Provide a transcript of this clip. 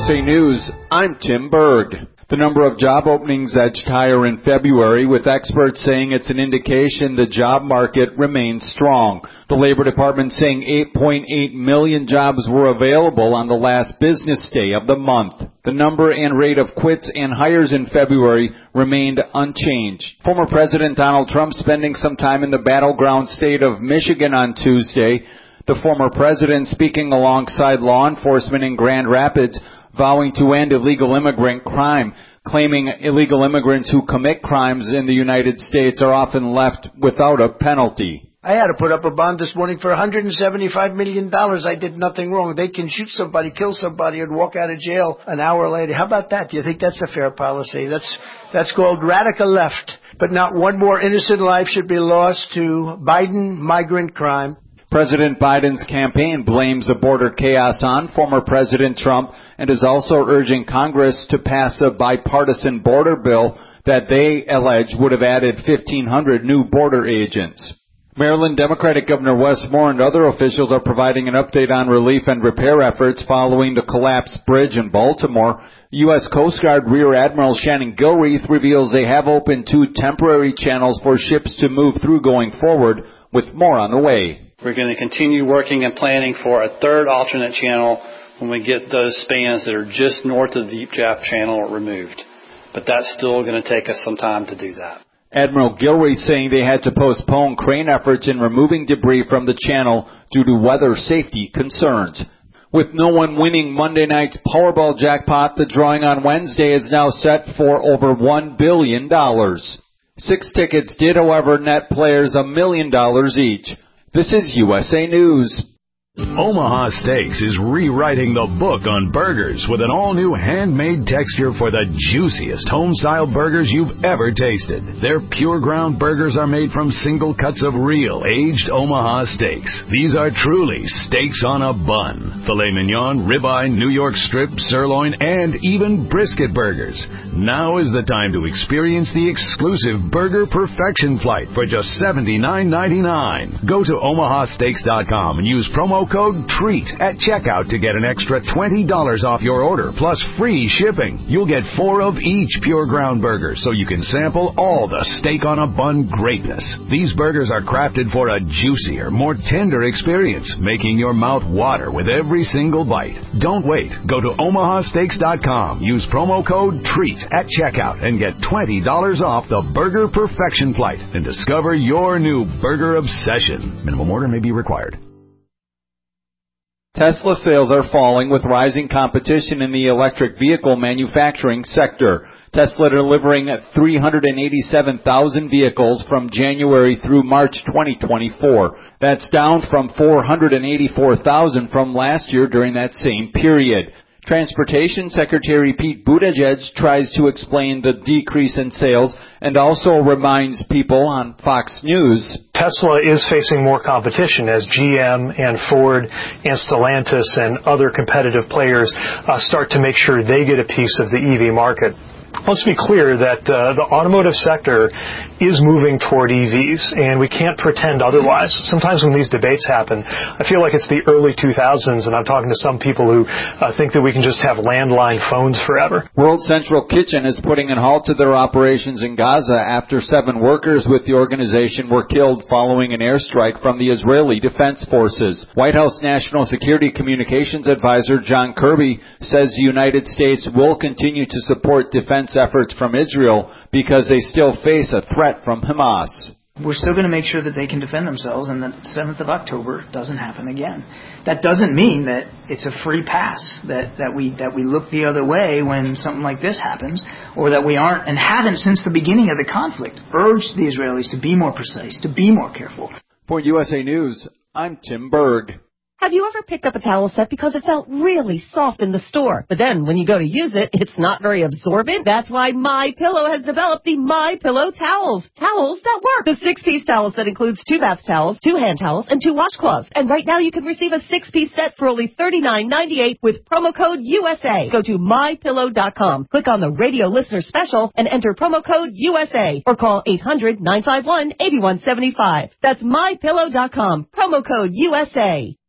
USA News, I'm Tim Berg. The number of job openings edged higher in February, with experts saying it's an indication the job market remains strong. The Labor Department saying 8.8 million jobs were available on the last business day of the month. The number and rate of quits and hires in February remained unchanged. Former President Donald Trump spending some time in the battleground state of Michigan on Tuesday. The former president speaking alongside law enforcement in Grand Rapids, vowing to end illegal immigrant crime, claiming illegal immigrants who commit crimes in the United States are often left without a penalty. I had to put up a bond this morning for $175 million. I did nothing wrong. They can shoot somebody, kill somebody, and walk out of jail an hour later. How about that? Do you think that's a fair policy? That's called radical left. But not one more innocent life should be lost to Biden migrant crime. President Biden's campaign blames the border chaos on former President Trump and is also urging Congress to pass a bipartisan border bill that they allege would have added 1,500 new border agents. Maryland Democratic Governor Wes Moore and other officials are providing an update on relief and repair efforts following the collapsed bridge in Baltimore. U.S. Coast Guard Rear Admiral Shannon Gilreath reveals they have opened 2 temporary channels for ships to move through going forward, with more on the way. We're going to continue working and planning for a third alternate channel when we get those spans that are just north of the Deep Draft Channel removed. But that's still going to take us some time to do that. Admiral Gilreath saying they had to postpone crane efforts in removing debris from the channel due to weather safety concerns. With no one winning Monday night's Powerball jackpot, the drawing on Wednesday is now set for over $1 billion. 6 tickets did, however, net players $1 million each. This is USA News. Omaha Steaks is rewriting the book on burgers with an all-new handmade texture for the juiciest home-style burgers you've ever tasted. Their pure ground burgers are made from single cuts of real, aged Omaha steaks. These are truly steaks on a bun. Filet mignon, ribeye, New York strip, sirloin, and even brisket burgers. Now is the time to experience the exclusive Burger Perfection Flight for just $79.99. Go to omahasteaks.com and use promo code TREAT at checkout to get an extra $20 off your order, plus free shipping. You'll get 4 of each pure ground burger, so you can sample all the steak on a bun greatness. These burgers are crafted for a juicier, more tender experience, making your mouth water with every single bite. Don't wait. Go to omahasteaks.com, use promo code TREAT at checkout, and get $20 off the Burger Perfection Flight and discover your new burger obsession. Minimum order may be required. Tesla sales are falling with rising competition in the electric vehicle manufacturing sector. Tesla delivering 387,000 vehicles from January through March 2024. That's down from 484,000 from last year during that same period. Transportation Secretary Pete Buttigieg tries to explain the decrease in sales and also reminds people on Fox News Tesla is facing more competition as GM and Ford and Stellantis and other competitive players start to make sure they get a piece of the EV market. Let's be clear that the automotive sector is moving toward EVs, and we can't pretend otherwise. Sometimes when these debates happen, I feel like it's the early 2000s, and I'm talking to some people who think that we can just have landline phones forever. World Central Kitchen is putting a halt to their operations in Gaza after 7 workers with the organization were killed following an airstrike from the Israeli Defense Forces. White House National Security Communications Advisor John Kirby says the United States will continue to support defense efforts from Israel because they still face a threat from Hamas. We're still going to make sure that they can defend themselves and that 7th of October doesn't happen again. That doesn't mean that it's a free pass, that we look the other way when something like this happens, or that we aren't and haven't since the beginning of the conflict urged the Israelis to be more precise, to be more careful. For USA News, I'm Tim Berg. Have you ever picked up a towel set because it felt really soft in the store, but then when you go to use it, it's not very absorbent? That's why MyPillow has developed the MyPillow towels. Towels that work. The 6-piece towel set includes 2 bath towels, 2 hand towels, and 2 washcloths. And right now you can receive a 6-piece set for only $39.98 with promo code USA. Go to MyPillow.com, click on the radio listener special, and enter promo code USA, or call 800-951-8175. That's MyPillow.com, promo code USA.